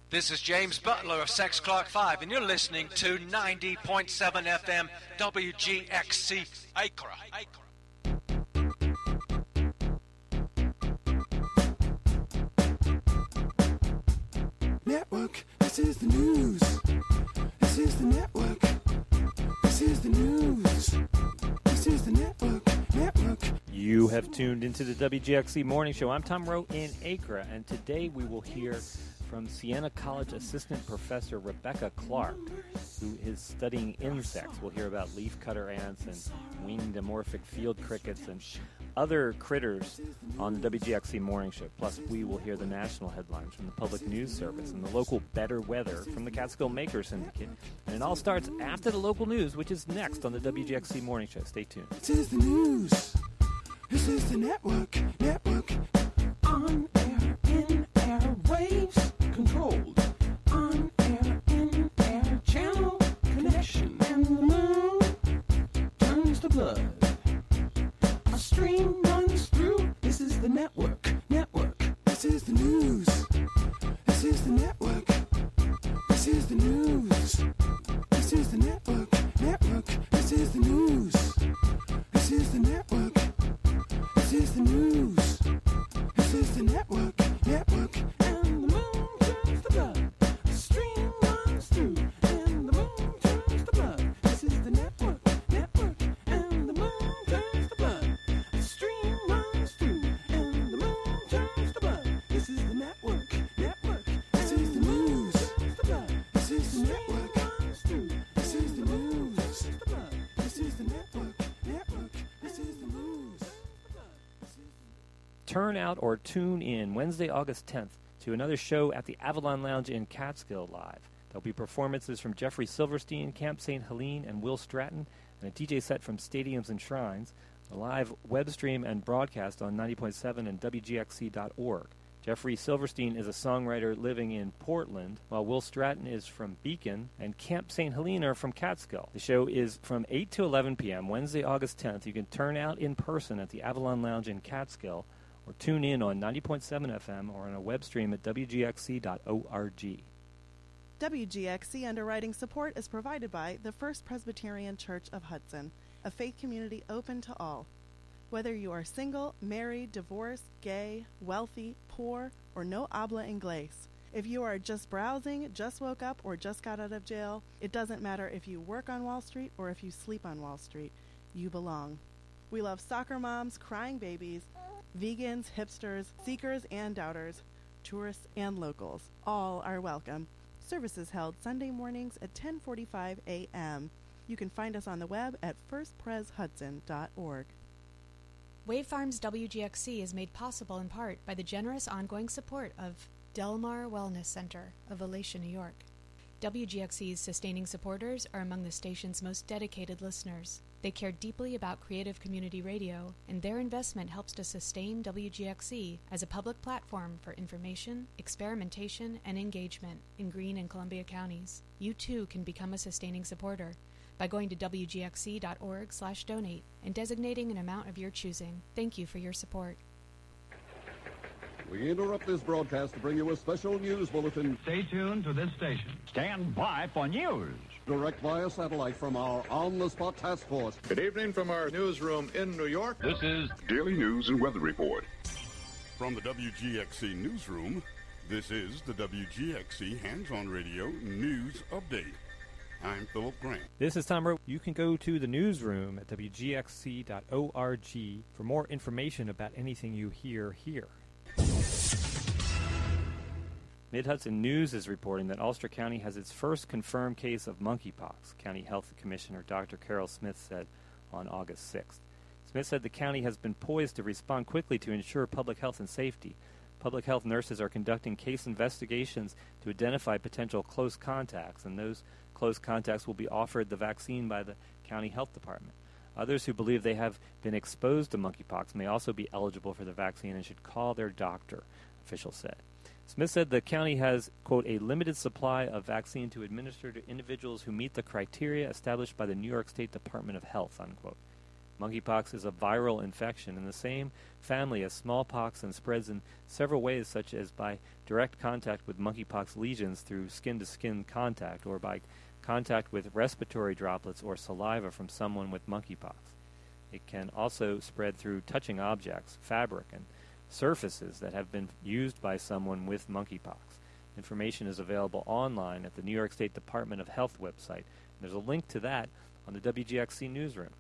This is James Butler of Sex Clark 5, and you're listening to 90.7 FM WGXC Accra. Network, this is the news. This is the network. This is the news. This is the network. You have tuned into the WGXC Morning Show. I'm Tom Rowe in Accra, and today we will hear from Siena College Assistant Professor Rebecca Clark, who is studying insects. We'll hear about leafcutter ants and winged amorphic field crickets and other critters on the WGXC Morning Show. Plus, we will hear the national headlines from the Public News Service and the local better weather from the Catskill Maker Syndicate. And it all starts after the local news, which is next on the WGXC Morning Show. Stay tuned. This is the news. This is the network. On air, in air, waves controlled. On air, in air, channel connection. And the moon turns to blood. A stream runs through. This is the network. This is the news. This is the network. This is the news. This is the network. This is the news. This is the network. This is the news. This is the network. And the moon turns to blood. A stream runs through. And the moon turns to blood. This is the network. And the moon turns to blood. A stream runs through. And the moon turns to blood. This is the network. This is the news. This is the network. This is the news. This is the network. This is the news. Turn out or tune in Wednesday, August 10th to another show at the Avalon Lounge in Catskill Live. There'll be performances from Jeffrey Silverstein, Camp St. Helene, and Will Stratton, and a DJ set from Stadiums and Shrines, a live web stream and broadcast on 90.7 and WGXC.org. Jeffrey Silverstein is a songwriter living in Portland, while Will Stratton is from Beacon, and Camp St. Helene are from Catskill. The show is from 8 to 11 p.m., Wednesday, August 10th. You can turn out in person at the Avalon Lounge in Catskill, or tune in on 90.7 FM or on a web stream at WGXC.org. WGXC underwriting support is provided by the First Presbyterian Church of Hudson, a faith community open to all. Whether you are single, married, divorced, gay, wealthy, poor, or no habla inglés, if you are just browsing, just woke up, or just got out of jail, it doesn't matter if you work on Wall Street or if you sleep on Wall Street. You belong. We love soccer moms, crying babies, vegans, hipsters, seekers and doubters, tourists and locals. All are welcome. Services held Sunday mornings at 10:45 a.m. You can find us on the web at firstpreshudson.org. Wave Farms WGXC is made possible in part by the generous ongoing support of Delmar Wellness Center of Alatia, New York. WGXC's sustaining supporters are among the station's most dedicated listeners. They care deeply about creative community radio, and their investment helps to sustain WGXC as a public platform for information, experimentation, and engagement in Greene and Columbia counties. You too can become a sustaining supporter by going to WGXC.org/donate and designating an amount of your choosing. Thank you for your support. We interrupt this broadcast to bring you a special news bulletin. Stay tuned to this station. Stand by for news. Direct via satellite from our on-the-spot task force. Good evening from our newsroom in New York. This is Daily News and Weather Report. From the WGXC Newsroom, this is the WGXC Hands-On Radio News Update. I'm Philip Grant. This is Tom Rowe. You can go to the newsroom at WGXC.org for more information about anything you hear here. Mid-Hudson News is reporting that Ulster County has its first confirmed case of monkeypox, County Health Commissioner Dr. Carol Smith said on August 6th. Smith said the county has been poised to respond quickly to ensure public health and safety. Public health nurses are conducting case investigations to identify potential close contacts, and those close contacts will be offered the vaccine by the county health department. Others who believe they have been exposed to monkeypox may also be eligible for the vaccine and should call their doctor, officials said. Smith said the county has, quote, a limited supply of vaccine to administer to individuals who meet the criteria established by the New York State Department of Health, unquote. Monkeypox is a viral infection in the same family as smallpox and spreads in several ways, such as by direct contact with monkeypox lesions through skin-to-skin contact or by contact with respiratory droplets or saliva from someone with monkeypox. It can also spread through touching objects, fabric, and surfaces that have been used by someone with monkeypox. Information is available online at the New York State Department of Health website. There's a link to that on the WGXC Newsroom.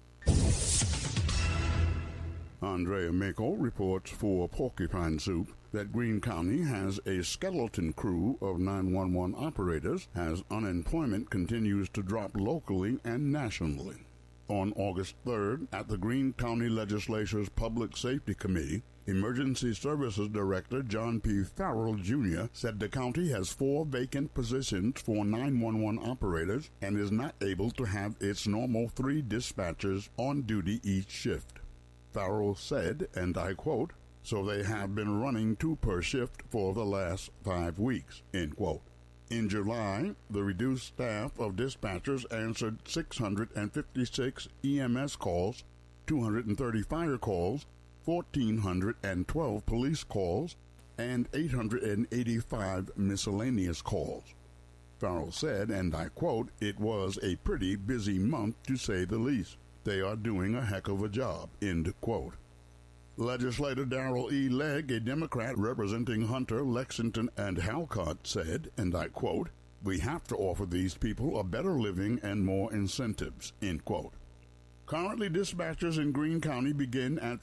Andrea Mako reports for Porcupine Soup that Greene County has a skeleton crew of 911 operators as unemployment continues to drop locally and nationally. On August 3rd, at the Greene County Legislature's Public Safety Committee, Emergency Services Director John P. Farrell, Jr. said the county has 4 vacant positions for 911 operators and is not able to have its normal 3 dispatchers on duty each shift. Farrell said, and I quote, "So they have been running 2 per shift for the last 5 weeks," end quote. In July, the reduced staff of dispatchers answered 656 EMS calls, 230 fire calls, 1,412 police calls, and 885 miscellaneous calls. Farrell said, and I quote, "It was a pretty busy month to say the least. They are doing a heck of a job," end quote. Legislator Darrell E. Legg, a Democrat representing Hunter, Lexington, and Halcott, said, and I quote, "We have to offer these people a better living and more incentives," end quote. Currently, dispatchers in Greene County begin at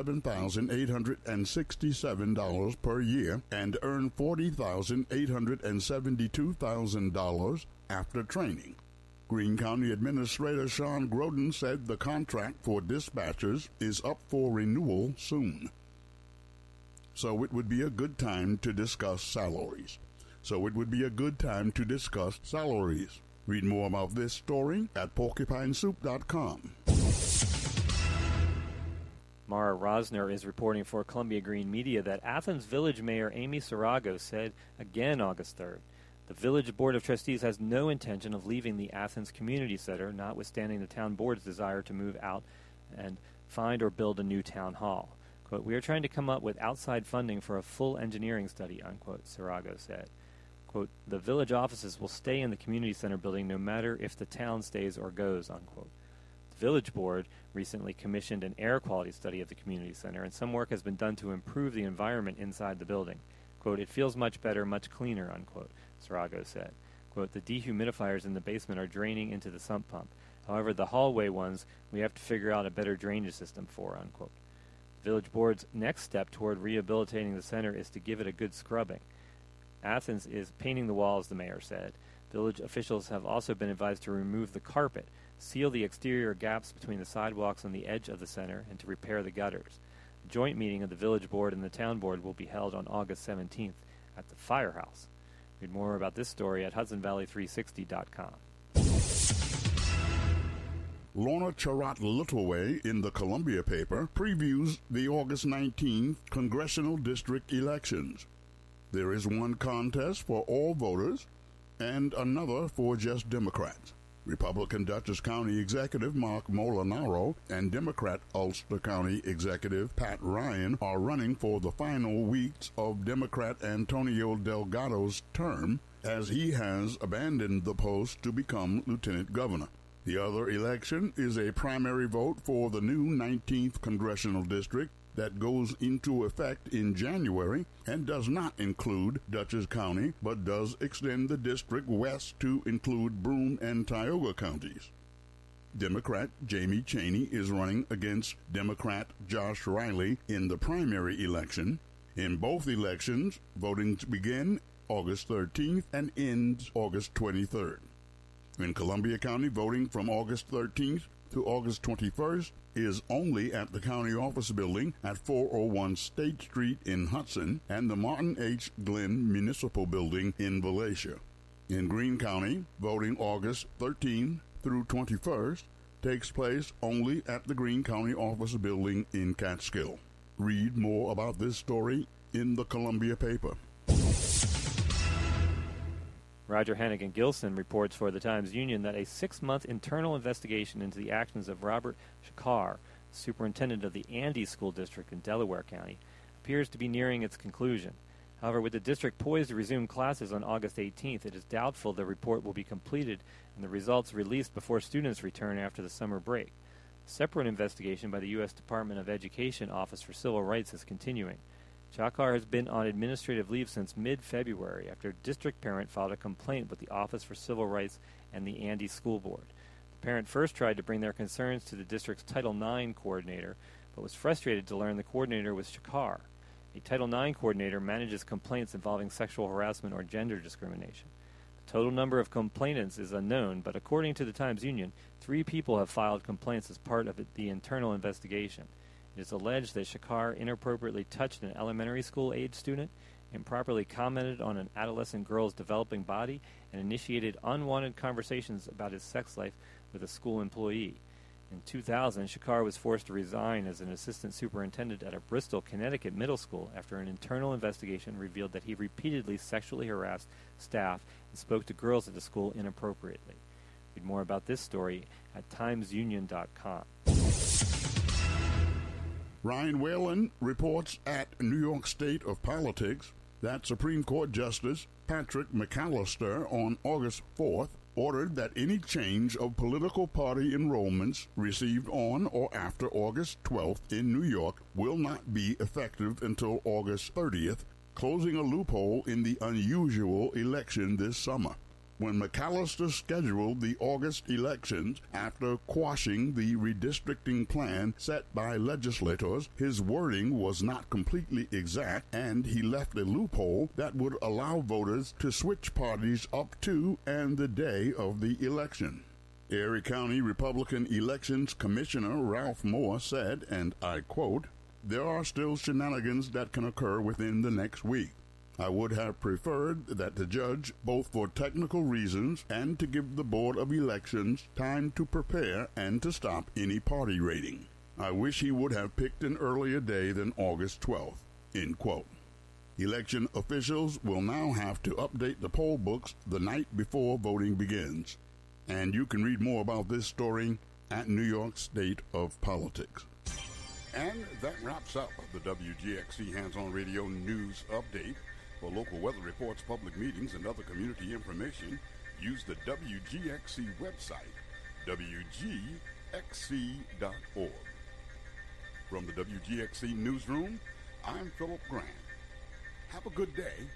$37,867 per year and earn $40,872,000 after training. Greene County Administrator Sean Groden said the contract for dispatchers is up for renewal soon. So it would be a good time to discuss salaries. Read more about this story at porcupinesoup.com. Mara Rosner is reporting for Columbia Green Media that Athens Village Mayor Amy Sarago said again August 3rd, the Village Board of Trustees has no intention of leaving the Athens Community Center, notwithstanding the town board's desire to move out and find or build a new town hall. Quote, "We are trying to come up with outside funding for a full engineering study," unquote, Sarago said. Quote, "The village offices will stay in the community center building no matter if the town stays or goes," unquote. The Village Board recently commissioned an air quality study of the community center, and some work has been done to improve the environment inside the building. Quote, "It feels much better, much cleaner," unquote, Sarago said. Quote, "The dehumidifiers in the basement are draining into the sump pump. However, the hallway ones we have to figure out a better drainage system for," unquote. The Village Board's next step toward rehabilitating the center is to give it a good scrubbing. Athens is painting the walls, the mayor said. Village officials have also been advised to remove the carpet, seal the exterior gaps between the sidewalks on the edge of the center, and to repair the gutters. A joint meeting of the Village Board and the Town Board will be held on August 17th at the Firehouse. Read more about this story at HudsonValley360.com. Lorna Charat Littleway in the Columbia paper previews the August 19th congressional district elections. There is one contest for all voters and another for just Democrats. Republican Dutchess County Executive Mark Molinaro and Democrat Ulster County Executive Pat Ryan are running for the final weeks of Democrat Antonio Delgado's term, as he has abandoned the post to become lieutenant governor. The other election is a primary vote for the new 19th congressional district that goes into effect in January and does not include Dutchess County, but does extend the district west to include Broome and Tioga counties. Democrat Jamie Chaney is running against Democrat Josh Riley in the primary election. In both elections, voting begins August 13th and ends August 23rd. In Columbia County, voting from August 13th to August 21st is only at the county office building at 401 State Street in Hudson and the Martin H. Glenn Municipal Building in Volusia. In Greene County, voting August 13th through 21st takes place only at the Greene County office building in Catskill. Read more about this story in the Columbia paper. Roger Hannigan Gilson reports for the Times-Union that a 6-month internal investigation into the actions of Robert Shakar, superintendent of the Andes School District in Delaware County, appears to be nearing its conclusion. However, with the district poised to resume classes on August 18th, it is doubtful the report will be completed and the results released before students return after the summer break. A separate investigation by the U.S. Department of Education Office for Civil Rights is continuing. Chakar has been on administrative leave since mid-February after a district parent filed a complaint with the Office for Civil Rights and the Andes School Board. The parent first tried to bring their concerns to the district's Title IX coordinator, but was frustrated to learn the coordinator was Chakar. A Title IX coordinator manages complaints involving sexual harassment or gender discrimination. The total number of complainants is unknown, but according to the Times-Union, 3 people have filed complaints as part of the internal investigation. It is alleged that Chakar inappropriately touched an elementary school-age student, improperly commented on an adolescent girl's developing body, and initiated unwanted conversations about his sex life with a school employee. In 2000, Chakar was forced to resign as an assistant superintendent at a Bristol, Connecticut middle school after an internal investigation revealed that he repeatedly sexually harassed staff and spoke to girls at the school inappropriately. Read more about this story at timesunion.com. Ryan Whalen reports at New York State of Politics that Supreme Court Justice Patrick McAllister on August 4th ordered that any change of political party enrollments received on or after August 12th in New York will not be effective until August 30th, closing a loophole in the unusual election this summer. When McAllister scheduled the August elections after quashing the redistricting plan set by legislators, his wording was not completely exact, and he left a loophole that would allow voters to switch parties up to and the day of the election. Erie County Republican Elections Commissioner Ralph Moore said, and I quote, "There are still shenanigans that can occur within the next week. I would have preferred that the judge, both for technical reasons and to give the Board of Elections time to prepare and to stop any party raiding. I wish he would have picked an earlier day than August 12th." End quote. Election officials will now have to update the poll books the night before voting begins. And you can read more about this story at New York State of Politics. And that wraps up the WGXC Hands-On Radio News Update. For local weather reports, public meetings, and other community information, use the WGXC website, WGXC.org. From the WGXC Newsroom, I'm Philip Grant. Have a good day.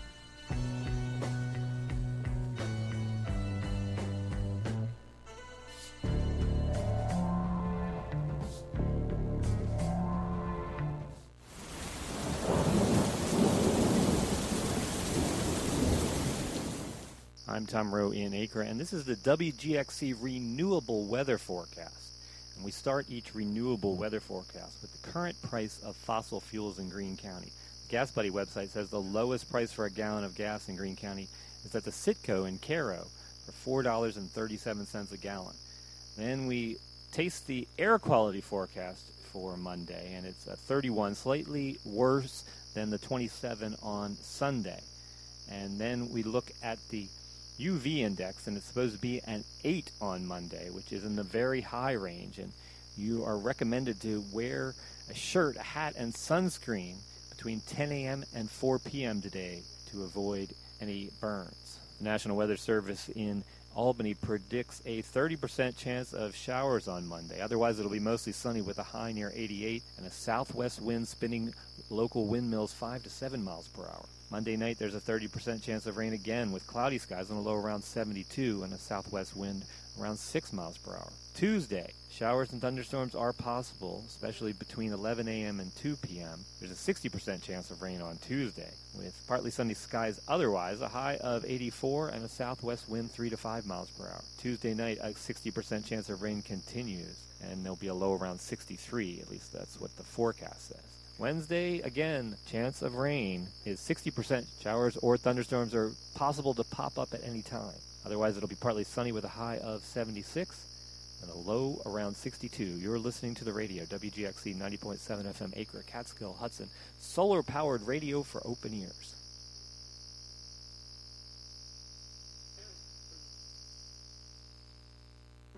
I'm Tom Rowe in Acre, and this is the WGXC Renewable Weather Forecast. And we start each renewable weather forecast with the current price of fossil fuels in Greene County. The Gas Buddy website says the lowest price for a gallon of gas in Greene County is at the Citgo in Cairo for $4.37 a gallon. Then we taste the air quality forecast for Monday, and it's a 31, slightly worse than the 27 on Sunday. And then we look at the UV index, and it's supposed to be an 8 on Monday, which is in the very high range, and you are recommended to wear a shirt, a hat, and sunscreen between 10 a.m. and 4 p.m. today to avoid any burns. The National Weather Service in Albany predicts a 30% chance of showers on Monday. Otherwise, it'll be mostly sunny with a high near 88 and a southwest wind spinning local windmills 5 to 7 miles per hour. Monday night, there's a 30% chance of rain again with cloudy skies on a low around 72 and a southwest wind around 6 miles per hour. Tuesday, showers and thunderstorms are possible, especially between 11 a.m. and 2 p.m. There's a 60% chance of rain on Tuesday, with partly sunny skies otherwise, a high of 84 and a southwest wind 3 to 5 miles per hour. Tuesday night, a 60% chance of rain continues, and there'll be a low around 63, at least that's what the forecast says. Wednesday, again, chance of rain is 60%. Showers or thunderstorms are possible to pop up at any time. Otherwise, it'll be partly sunny with a high of 76 and a low around 62. You're listening to the radio, WGXC 90.7 FM Acre, Catskill, Hudson, solar-powered radio for open ears.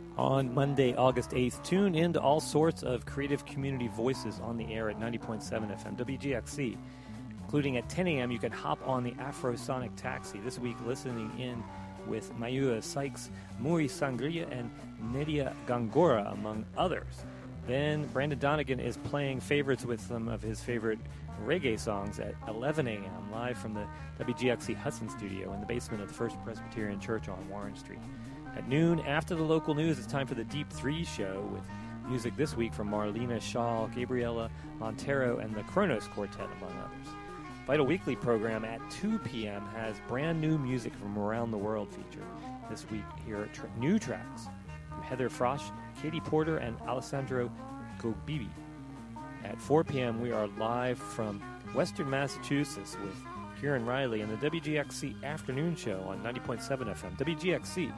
On Monday, August 8th, tune in to all sorts of creative community voices on the air at 90.7 FM WGXC. Including at 10 a.m., you can hop on the Afrosonic Taxi. This week, listening in with Mayua Sykes, Muri Sangria, and Nydia Gongora, among others. Then Brandon Donegan is playing favorites with some of his favorite reggae songs at 11 a.m., live from the WGXC Hudson studio in the basement of the First Presbyterian Church on Warren Street. At noon, after the local news, it's time for the Deep Three Show with music this week from Marlena Shaw, Gabriela Montero, and the Kronos Quartet, among others. Vital Weekly program at 2 p.m. has brand new music from around the world featured. This week, here are new tracks from Heather Frosch, Katie Porter, and Alessandro Gobibi. At 4 p.m., we are live from Western Massachusetts with Kieran Riley and the WGXC Afternoon Show on 90.7 FM. WGXC.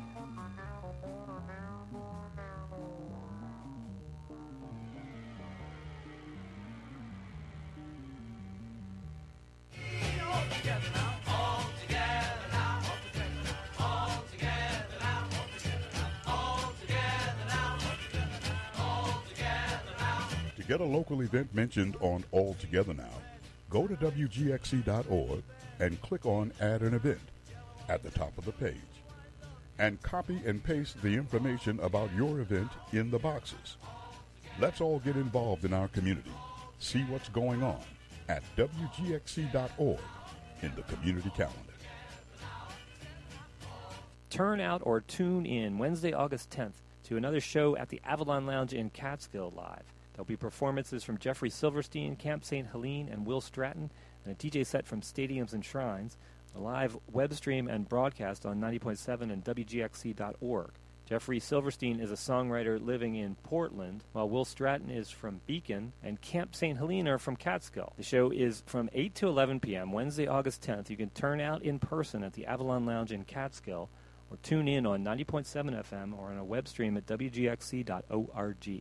To get a local event mentioned on All Together Now, go to WGXC.org and click on Add an Event at the top of the page. And copy and paste the information about your event in the boxes. Let's all get involved in our community. See what's going on at WGXC.org in the community calendar. Turn out or tune in Wednesday, August 10th to another show at the Avalon Lounge in Catskill Live. There'll be performances from Jeffrey Silverstein, Camp St. Helene, and Will Stratton, and a DJ set from Stadiums and Shrines, a live web stream and broadcast on 90.7 and WGXC.org. Jeffrey Silverstein is a songwriter living in Portland, while Will Stratton is from Beacon, and Camp St. Helene are from Catskill. The show is from 8 to 11 p.m., Wednesday, August 10th. You can turn out in person at the Avalon Lounge in Catskill, or tune in on 90.7 FM or on a web stream at WGXC.org.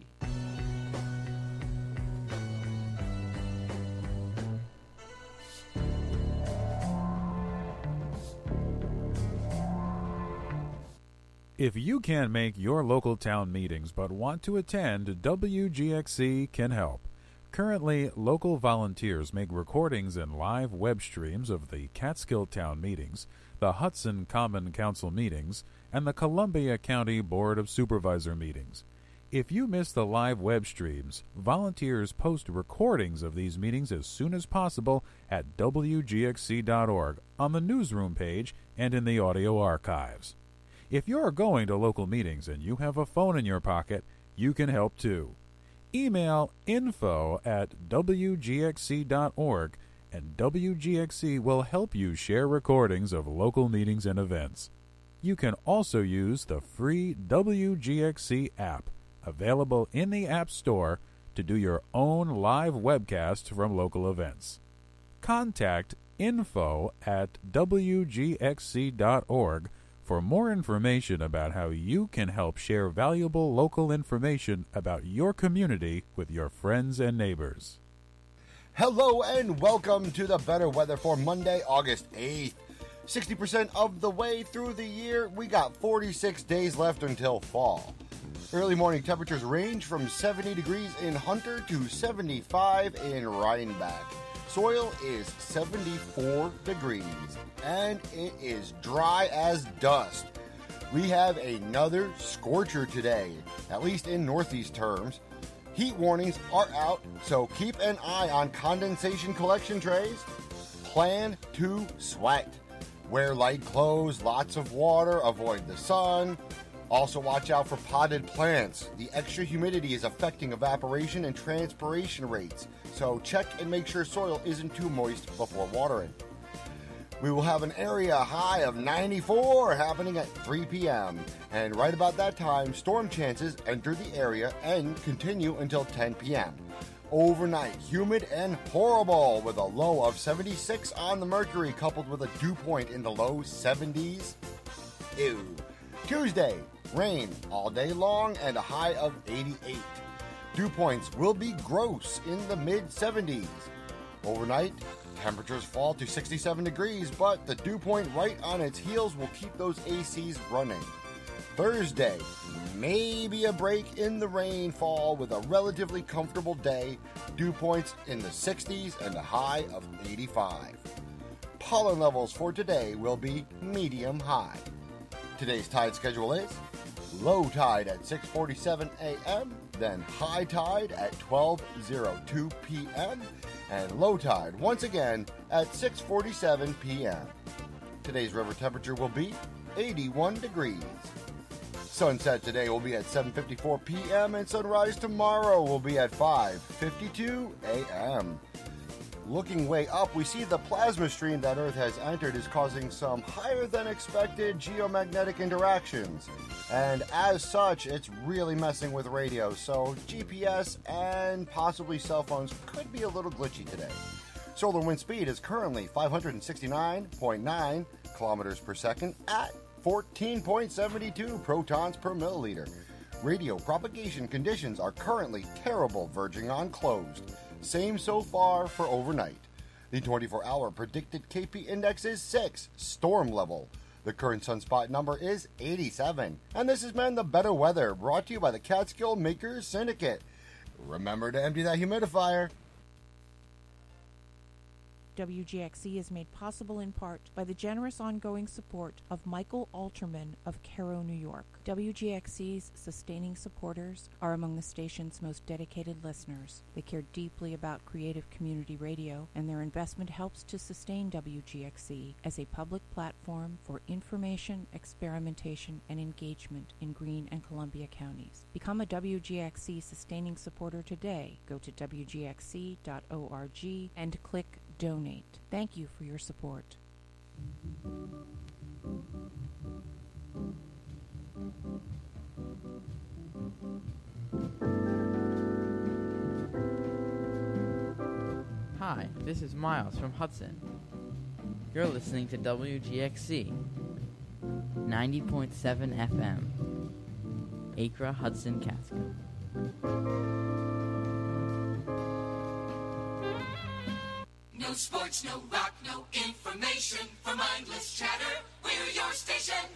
If you can't make your local town meetings but want to attend, WGXC can help. Currently, local volunteers make recordings and live web streams of the Catskill Town meetings, the Hudson Common Council meetings, and the Columbia County Board of Supervisor meetings. If you miss the live web streams, volunteers post recordings of these meetings as soon as possible at WGXC.org on the newsroom page and in the audio archives. If you're going to local meetings and you have a phone in your pocket, you can help too. Email info@wgxc.org and WGXC will help you share recordings of local meetings and events. You can also use the free WGXC app, available in the App Store, to do your own live webcast from local events. Contact info@wgxc.org for more information about how you can help share valuable local information about your community with your friends and neighbors. Hello and welcome to the Better Weather for Monday, August 8th. 60% of the way through the year, we got 46 days left until fall. Early morning temperatures range from 70 degrees in Hunter to 75 in Rhinebeck. Soil is 74 degrees, and it is dry as dust. We have another scorcher today, at least in northeast terms. Heat warnings are out, so keep an eye on condensation collection trays. Plan to sweat. Wear light clothes, lots of water, avoid the sun. Also watch out for potted plants. The extra humidity is affecting evaporation and transpiration rates, so check and make sure soil isn't too moist before watering. We will have an area high of 94 happening at 3 p.m. And right about that time, storm chances enter the area and continue until 10 p.m. Overnight, humid and horrible with a low of 76 on the mercury coupled with a dew point in the low 70s. Ew. Tuesday, rain all day long and a high of 88. Dew points will be gross in the mid-70s. Overnight, temperatures fall to 67 degrees, but the dew point right on its heels will keep those ACs running. Thursday, maybe a break in the rainfall with a relatively comfortable day. Dew points in the 60s and a high of 85. Pollen levels for today will be medium high. Today's tide schedule is low tide at 6:47 a.m., then high tide at 12:02 p.m., and low tide once again at 6:47 p.m. Today's river temperature will be 81 degrees. Sunset today will be at 7:54 p.m. and sunrise tomorrow will be at 5:52 a.m. Looking way up, we see the plasma stream that Earth has entered is causing some higher than expected geomagnetic interactions. And as such, it's really messing with radio, so GPS and possibly cell phones could be a little glitchy today. Solar wind speed is currently 569.9 kilometers per second at 14.72 protons per milliliter. Radio propagation conditions are currently terrible, verging on closed. Same so far for overnight. The 24-hour predicted KP index is 6, storm level. The current sunspot number is 87. And this has been the Better Weather, brought to you by the Catskill Makers Syndicate. Remember to empty that humidifier. WGXC is made possible in part by the generous ongoing support of Michael Alterman of Cairo, New York. WGXC's sustaining supporters are among the station's most dedicated listeners. They care deeply about creative community radio, and their investment helps to sustain WGXC as a public platform for information, experimentation, and engagement in Greene and Columbia counties. Become a WGXC sustaining supporter today. Go to WGXC.org and click Donate. Thank you for your support. Hi, this is Miles from Hudson. You're listening to WGXC 90.7 FM, Acra, Hudson, Catskill. No sports, no rock, no information. For mindless chatter, we're your station.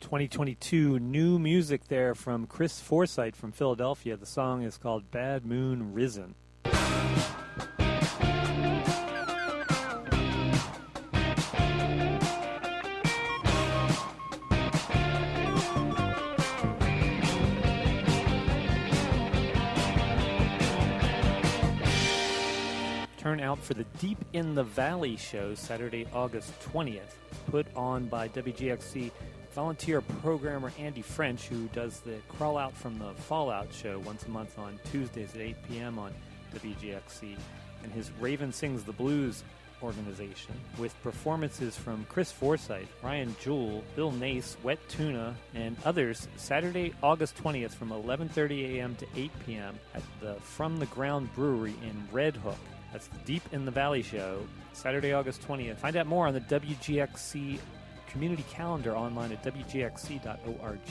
2022 new music there from Chris Forsythe from Philadelphia. The song is called Bad Moon Risen. Turn out for the Deep in the Valley show Saturday, August 20th, put on by WGXC volunteer programmer Andy French, who does the Crawl Out from the Fallout show once a month on Tuesdays at 8 p.m. on WGXC, and his Raven Sings the Blues organization, with performances from Chris Forsythe, Ryan Jewell, Bill Nace, Wet Tuna, and others Saturday, August 20th from 11:30 a.m. to 8 p.m. at the From the Ground Brewery in Red Hook. That's the Deep in the Valley show, Saturday, August 20th. Find out more on the WGXC community calendar online at wgxc.org.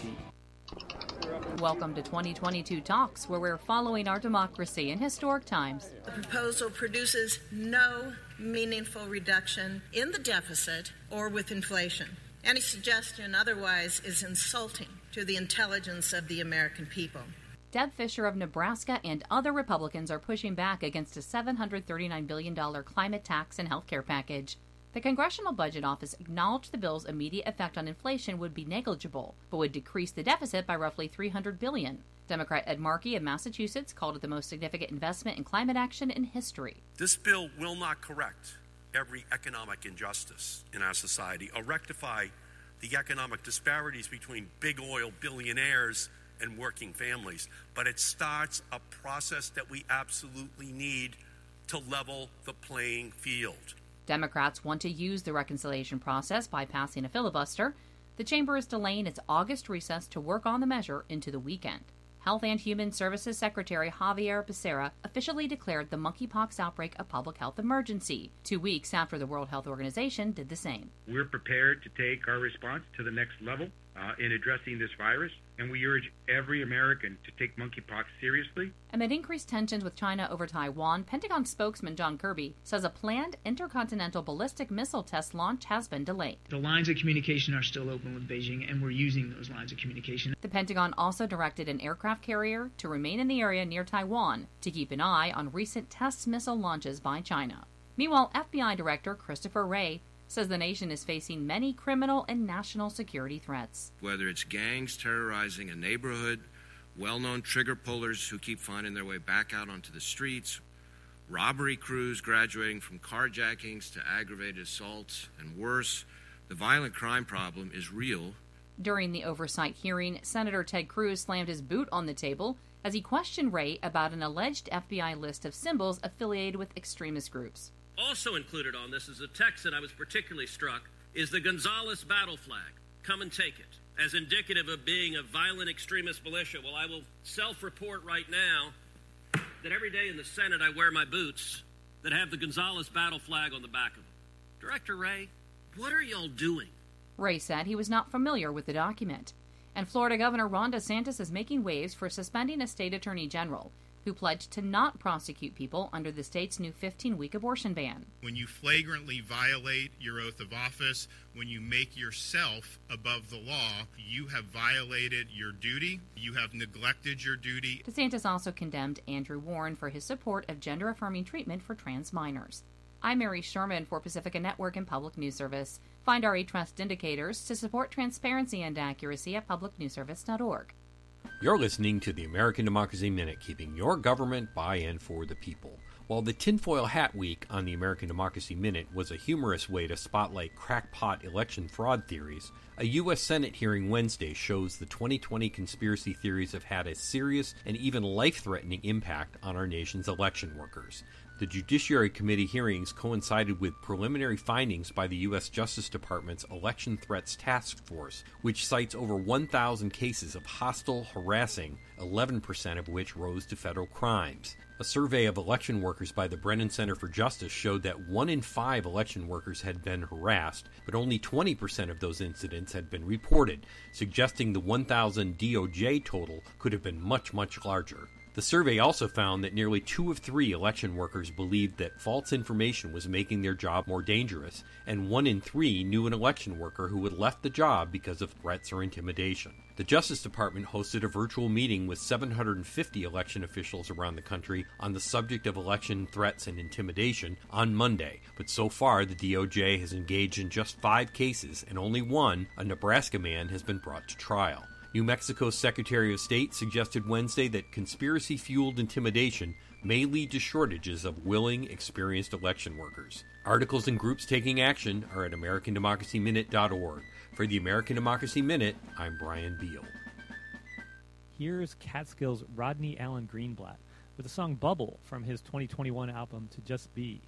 Welcome to 2022 Talks, where we're following our democracy in historic times. The proposal produces no meaningful reduction in the deficit or with inflation. Any suggestion otherwise is insulting to the intelligence of the American people. Deb Fischer of Nebraska and other Republicans are pushing back against a $739 billion climate tax and health care package. The Congressional Budget Office acknowledged the bill's immediate effect on inflation would be negligible, but would decrease the deficit by roughly $300 billion. Democrat Ed Markey of Massachusetts called it the most significant investment in climate action in history. This bill will not correct every economic injustice in our society or rectify the economic disparities between big oil billionaires and working families, but it starts a process that we absolutely need to level the playing field. Democrats want to use the reconciliation process by passing a filibuster. The chamber is delaying its August recess to work on the measure into the weekend. Health and Human Services Secretary Javier Becerra officially declared the monkeypox outbreak a public health emergency, 2 weeks after the World Health Organization did the same. We're prepared to take our response to the next level in addressing this virus, and we urge every American to take monkeypox seriously. Amid increased tensions with China over Taiwan, Pentagon spokesman John Kirby says a planned intercontinental ballistic missile test launch has been delayed. The lines of communication are still open with Beijing, and we're using those lines of communication. The Pentagon also directed an aircraft carrier to remain in the area near Taiwan to keep an eye on recent test missile launches by China. Meanwhile, FBI Director Christopher Wray says the nation is facing many criminal and national security threats. Whether it's gangs terrorizing a neighborhood, well-known trigger pullers who keep finding their way back out onto the streets, robbery crews graduating from carjackings to aggravated assaults, and worse, the violent crime problem is real. During the oversight hearing, Senator Ted Cruz slammed his boot on the table as he questioned Wray about an alleged FBI list of symbols affiliated with extremist groups. Also included on this is a text that I was particularly struck, is the Gonzales battle flag. Come and take it. As indicative of being a violent extremist militia. Well, I will self-report right now that every day in the Senate I wear my boots that have the Gonzales battle flag on the back of them. Director Wray, what are y'all doing? Wray said he was not familiar with the document. And Florida Governor Ron DeSantis is making waves for suspending a state attorney general who pledged to not prosecute people under the state's new 15-week abortion ban. When you flagrantly violate your oath of office, when you make yourself above the law, you have violated your duty. You have neglected your duty. DeSantis also condemned Andrew Warren for his support of gender-affirming treatment for trans minors. I'm Mary Sherman for Pacifica Network and Public News Service. Find our eTrust indicators to support transparency and accuracy at publicnewsservice.org. You're listening to the American Democracy Minute, keeping your government by and for the people. While the Tinfoil Hat Week on the American Democracy Minute was a humorous way to spotlight crackpot election fraud theories, a U.S. Senate hearing Wednesday shows the 2020 conspiracy theories have had a serious and even life-threatening impact on our nation's election workers. The Judiciary Committee hearings coincided with preliminary findings by the U.S. Justice Department's Election Threats Task Force, which cites over 1,000 cases of hostile harassing, 11% of which rose to federal crimes. A survey of election workers by the Brennan Center for Justice showed that 1 in 5 election workers had been harassed, but only 20% of those incidents had been reported, suggesting the 1,000 DOJ total could have been much, much larger. The survey also found that nearly 2 of 3 election workers believed that false information was making their job more dangerous, and 1 in 3 knew an election worker who had left the job because of threats or intimidation. The Justice Department hosted a virtual meeting with 750 election officials around the country on the subject of election threats and intimidation on Monday, but so far the DOJ has engaged in just 5 cases, and only one, a Nebraska man, has been brought to trial. New Mexico's Secretary of State suggested Wednesday that conspiracy-fueled intimidation may lead to shortages of willing, experienced election workers. Articles and groups taking action are at AmericanDemocracyMinute.org. For the American Democracy Minute, I'm Brian Beal. Here's Catskills' Rodney Allen Greenblatt with the song Bubble from his 2021 album To Just Be.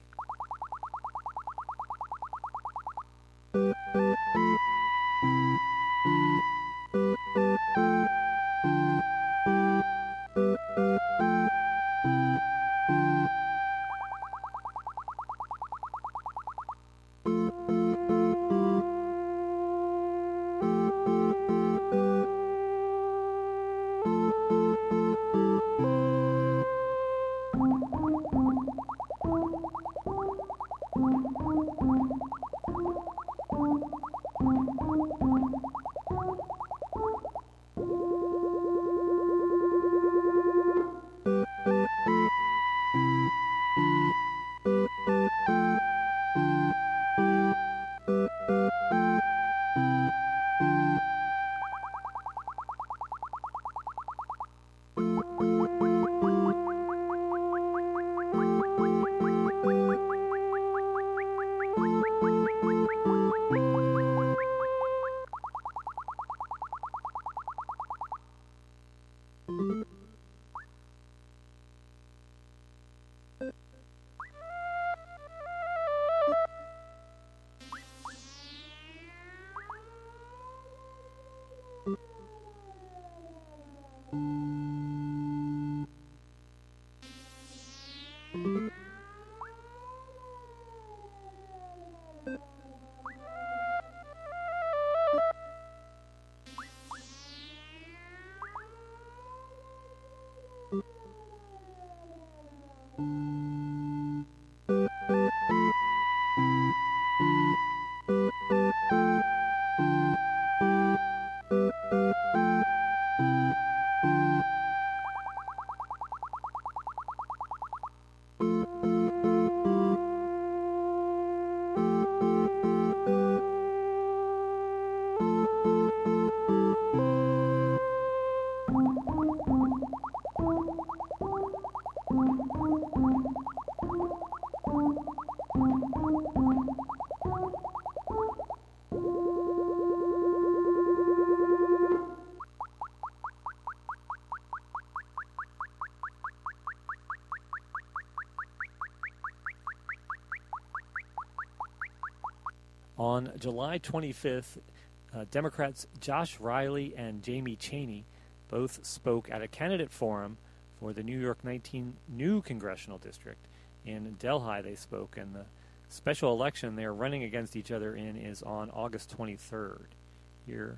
On July 25th, Democrats Josh Riley and Jamie Chaney both spoke at a candidate forum for the New York 19 new congressional district. In Delhi they spoke, and the special election they're running against each other in is on August 23rd. Here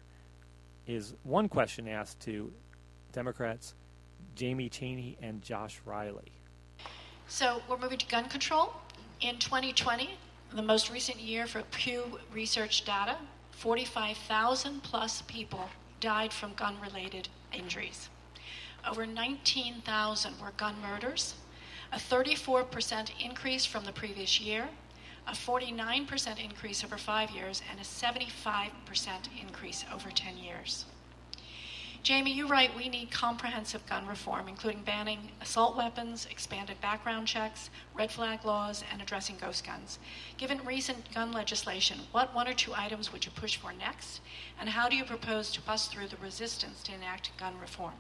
is one question asked to Democrats Jamie Chaney and Josh Riley. So we're moving to gun control. In 2020, the most recent year for Pew Research data, 45,000 plus people died from gun-related injuries. Over 19,000 were gun murders, a 34% increase from the previous year, a 49% increase over 5 years, and a 75% increase over 10 years. Jamie, you write we need comprehensive gun reform, including banning assault weapons, expanded background checks, red flag laws, and addressing ghost guns. Given recent gun legislation, what 1 or 2 items would you push for next? And how do you propose to bust through the resistance to enact gun reform?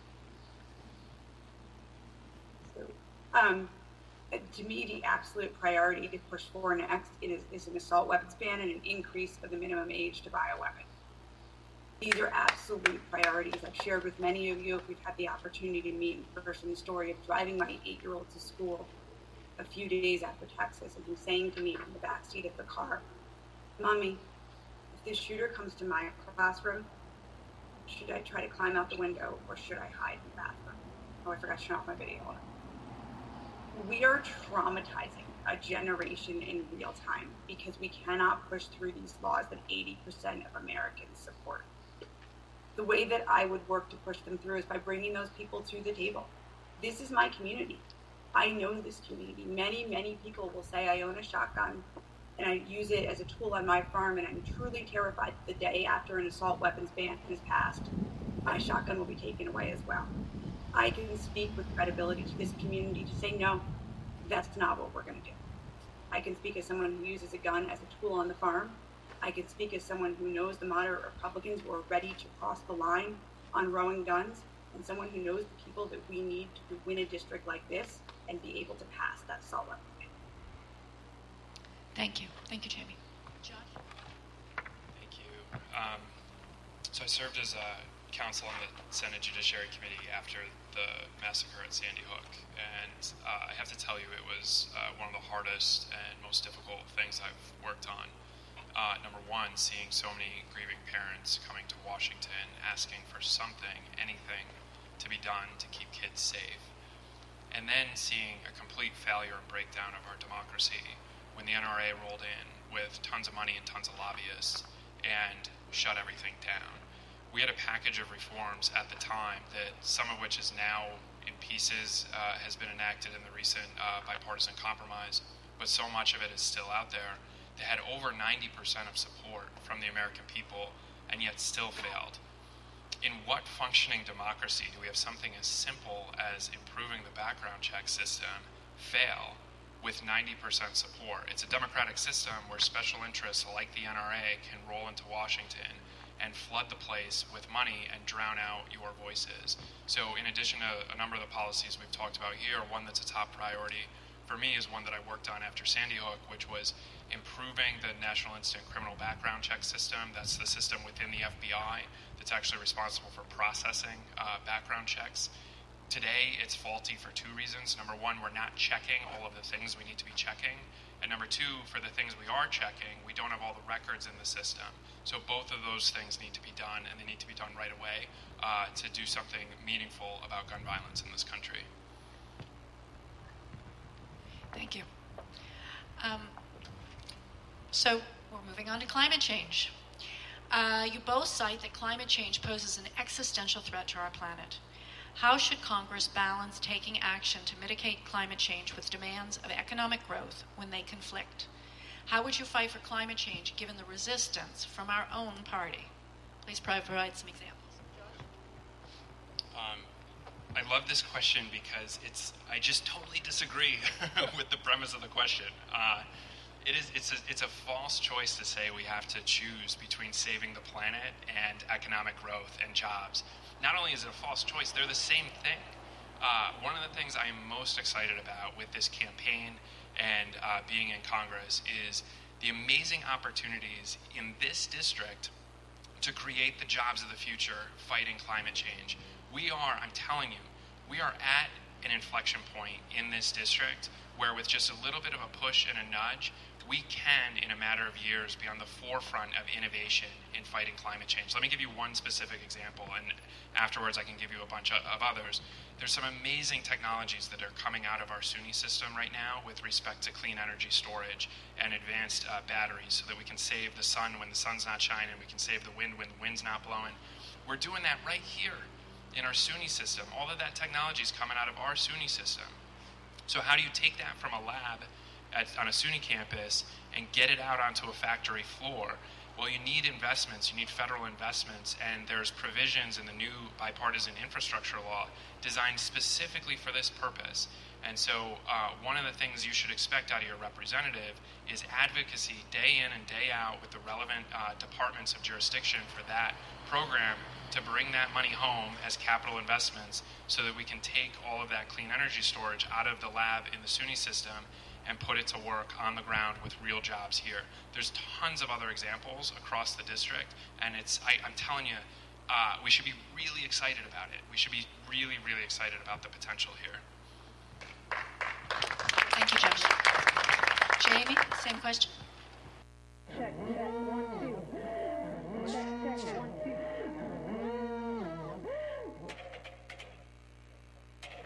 To me, the absolute priority to push for next is an assault weapons ban and an increase of the minimum age to buy a weapon. These are absolute priorities. I've shared with many of you, if we've had the opportunity to meet in person, the story of driving my 8-year-old to school a few days after Texas, and him saying to me in the backseat of the car, "Mommy, if this shooter comes to my classroom, should I try to climb out the window or should I hide in the bathroom?" Oh, I forgot to turn off my video. We are traumatizing a generation in real time because we cannot push through these laws that 80% of Americans support. The way that I would work to push them through is by bringing those people to the table. This is my community. I know this community. Many, many people will say I own a shotgun and I use it as a tool on my farm, and I'm truly terrified that the day after an assault weapons ban is passed, my shotgun will be taken away as well. I can speak with credibility to this community to say, no, that's not what we're going to do. I can speak as someone who uses a gun as a tool on the farm. I can speak as someone who knows the moderate Republicans who are ready to cross the line on rowing guns, and someone who knows the people that we need to win a district like this and be able to pass that assault weapon ban. Thank you. Thank you, Jamie. Thank you. So I served as a counsel on the Senate Judiciary Committee after the massacre at Sandy Hook, and I have to tell you it was one of the hardest and most difficult things I've worked on. Number one, seeing so many grieving parents coming to Washington asking for something, anything, to be done to keep kids safe. And then seeing a complete failure and breakdown of our democracy when the NRA rolled in with tons of money and tons of lobbyists and shut everything down. We had a package of reforms at the time that some of which is now in pieces has been enacted in the recent bipartisan compromise, but so much of it is still out there. They had over 90% of support from the American people and yet still failed. In what functioning democracy do we have something as simple as improving the background check system fail with 90% support? It's a democratic system where special interests like the NRA can roll into Washington and flood the place with money and drown out your voices. So in addition to a number of the policies we've talked about here, one that's a top priority for me is one that I worked on after Sandy Hook, which was improving the National Instant Criminal Background Check system. That's the system within the FBI that's actually responsible for processing background checks. Today, it's faulty for two reasons. Number one, we're not checking all of the things we need to be checking. And number two, for the things we are checking, we don't have all the records in the system. So both of those things need to be done, and they need to be done right away to do something meaningful about gun violence in this country. Thank you. So we're moving on to climate change. You both cite that climate change poses an existential threat to our planet. How should Congress balance taking action to mitigate climate change with demands of economic growth when they conflict? How would you fight for climate change given the resistance from our own party? Please provide some examples. I love this question because I just totally disagree with the premise of the question. It's a false choice to say we have to choose between saving the planet and economic growth and jobs. Not only is it a false choice, they're the same thing. One of the things I am most excited about with this campaign and being in Congress is the amazing opportunities in this district to create the jobs of the future fighting climate change. I'm telling you, we are at an inflection point in this district where with just a little bit of a push and a nudge, we can, in a matter of years, be on the forefront of innovation in fighting climate change. Let me give you one specific example, and afterwards I can give you a bunch of others. There's some amazing technologies that are coming out of our SUNY system right now with respect to clean energy storage and advanced batteries so that we can save the sun when the sun's not shining, we can save the wind when the wind's not blowing. We're doing that right here in our SUNY system. All of that technology is coming out of our SUNY system. So how do you take that from a lab on a SUNY campus and get it out onto a factory floor? Well, you need investments, you need federal investments, and there's provisions in the new bipartisan infrastructure law designed specifically for this purpose. And so one of the things you should expect out of your representative is advocacy day in and day out with the relevant departments of jurisdiction for that program to bring that money home as capital investments so that we can take all of that clean energy storage out of the lab in the SUNY system and put it to work on the ground with real jobs here. There's tons of other examples across the district, and I'm telling you, we should be really excited about it. We should be really, really excited about the potential here. Thank you, Josh. Jamie, same question. Check, 1, 2. Check, 1, 2.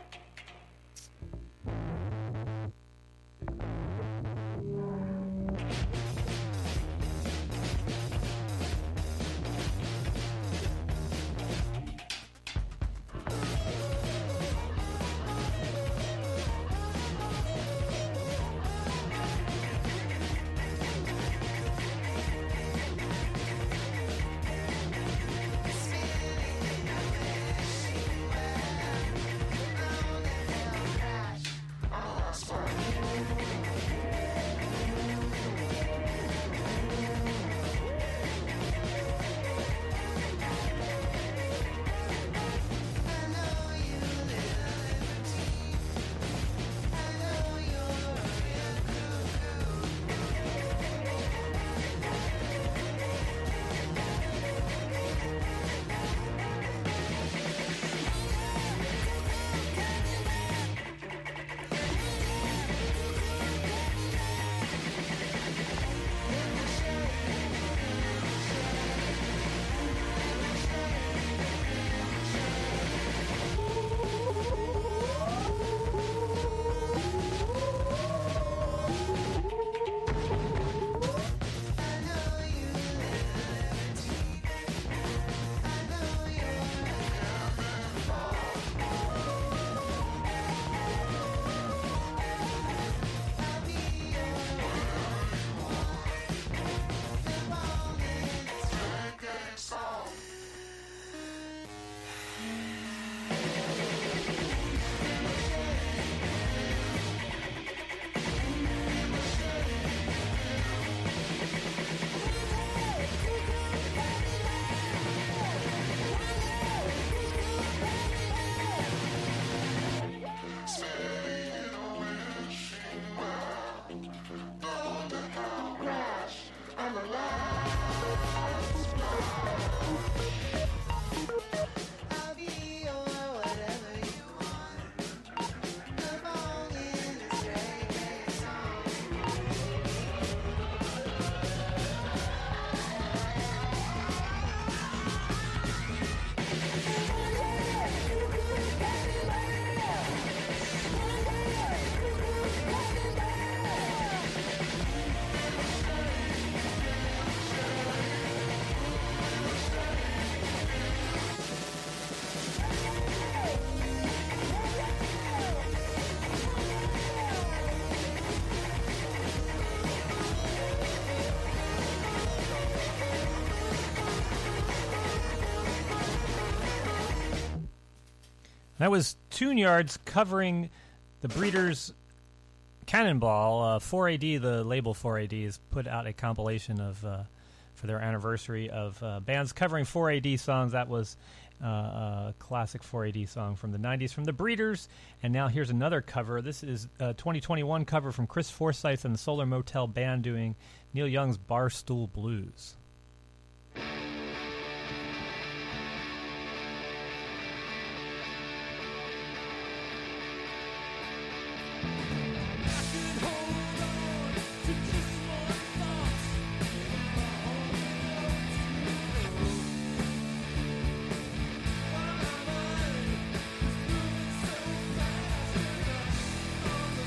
That was Tune Yards covering the Breeders' Cannonball. 4AD, the label 4AD, has put out a compilation of for their anniversary of bands covering 4AD songs. That was a classic 4AD song from the 90s from the Breeders. And now here's another cover. This is a 2021 cover from Chris Forsyth and the Solar Motel Band doing Neil Young's Barstool Blues.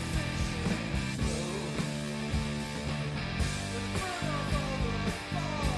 Fall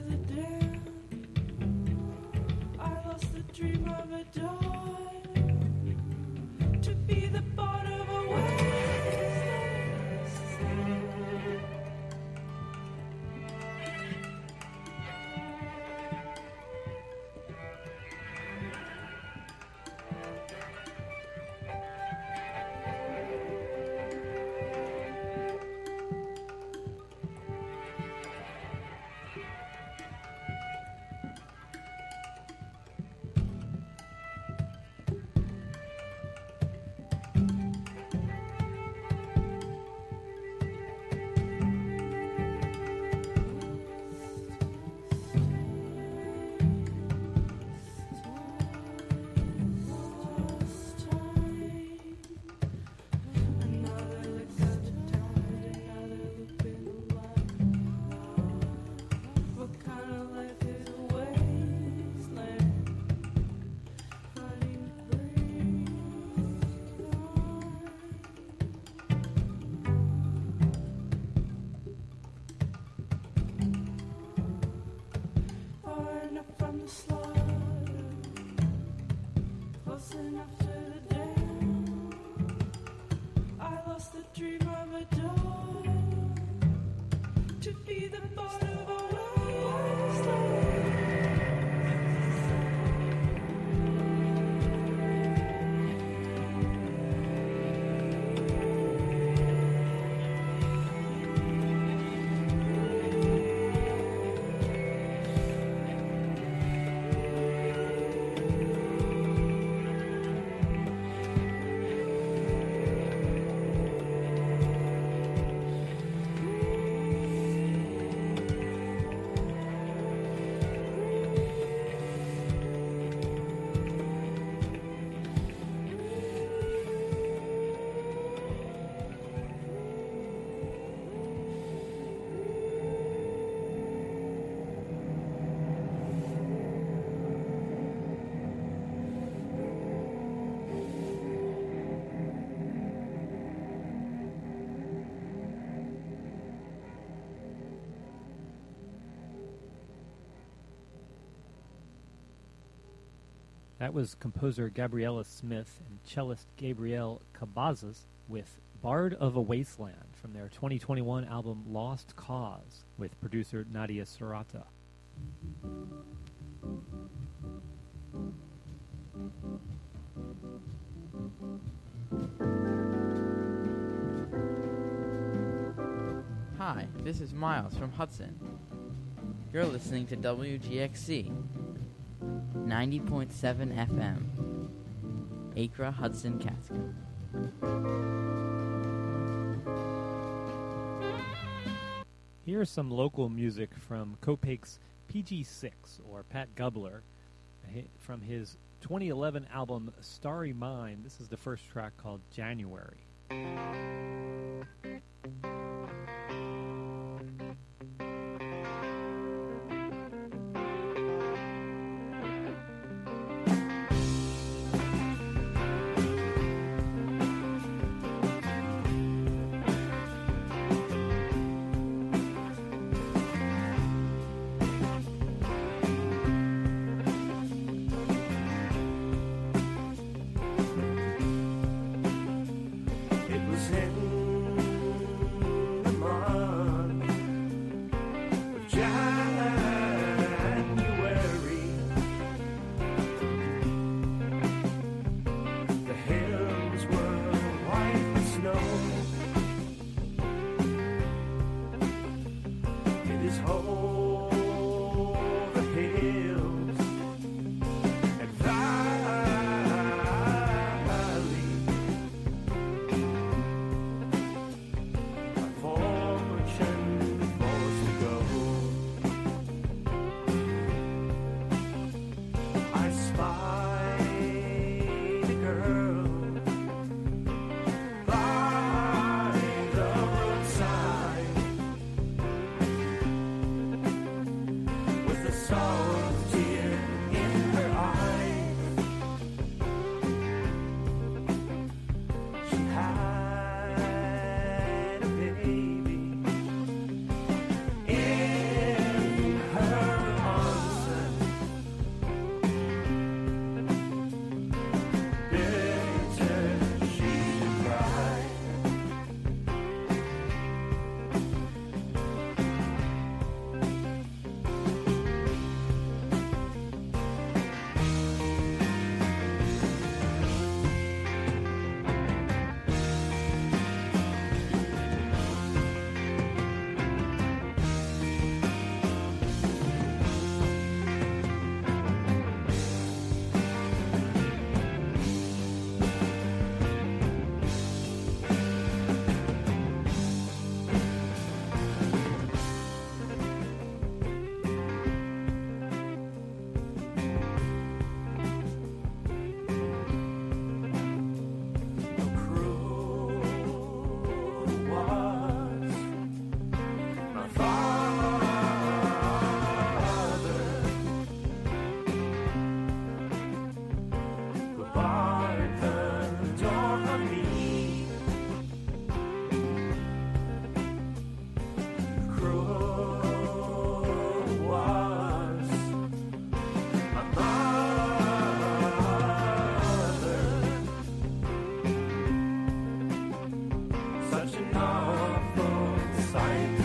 the dam. I lost the dream of a dawn to be the part of a wasteland. That was composer Gabriella Smith and cellist Gabriel Cabazas with Bard of a Wasteland from their 2021 album Lost Cause with producer Nadia Serrata. Hi, this is Miles from Hudson. You're listening to WGXC 90.7 FM, Acra, Hudson, Catskill. Here's some local music from Copake's PG6, or Pat Gubler, from his 2011 album Starry Mind. This is the first track called January. It was in to Norfolk, side